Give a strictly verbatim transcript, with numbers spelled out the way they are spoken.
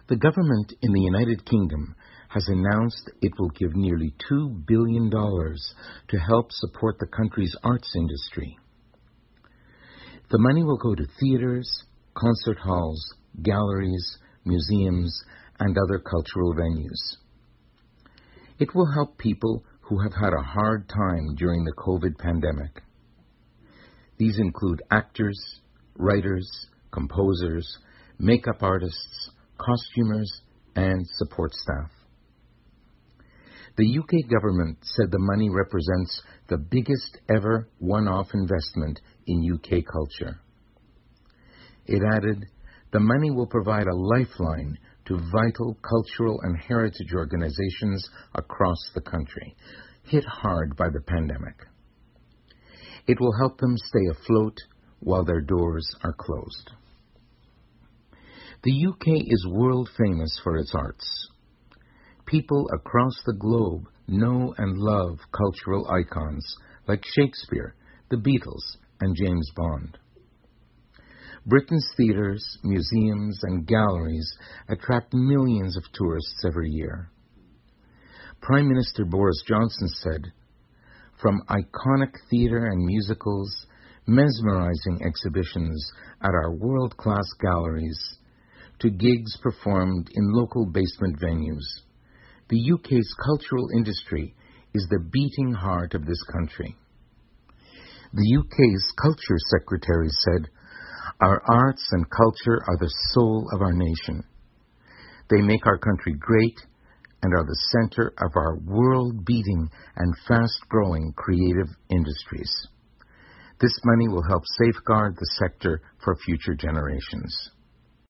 The government in the United Kingdom has announced it will give nearly two billion dollars to help support the country's arts industry. The money will go to theaters, concert halls, galleries, museums, and other cultural venues. It will help people who have had a hard time during the COVID pandemic. These include actors, writers, composers, makeup artists, costumers, and support staff. The U K government said the money represents the biggest ever one-off investment in U K culture. It added, the money will provide a lifeline to vital cultural and heritage organizations across the country, hit hard by the pandemic. It will help them stay afloat while their doors are closed. The U K is world famous for its arts. People across the globe know and love cultural icons like Shakespeare, the Beatles, and James Bond. Britain's theaters, museums, and galleries attract millions of tourists every year. Prime Minister Boris Johnson said, "From iconic theater and musicals, mesmerizing exhibitions at our world-class galleries, to gigs performed in local basement venues, the U K's cultural industry is the beating heart of this country." The U K's Culture Secretary said, "Our arts and culture are the soul of our nation. They make our country great and are the center of our world-beating and fast-growing creative industries. This money will help safeguard the sector for future generations."